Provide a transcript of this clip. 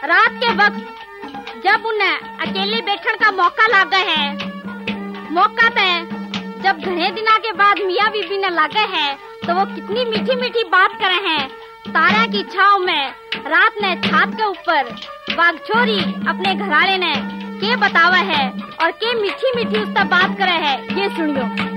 रात के वक्त जब उन्हें अकेले बैठने का मौका लागा है, मौका तय जब घने दिना के बाद मियाँ बीबी ने लागे है, तो वो कितनी मीठी मीठी बात करे हैं। तारा की छाव में रात ने छात के ऊपर बागछोरी अपने घराले ने के बतावा है और के मीठी मीठी उसका बात करे है, ये सुनियो।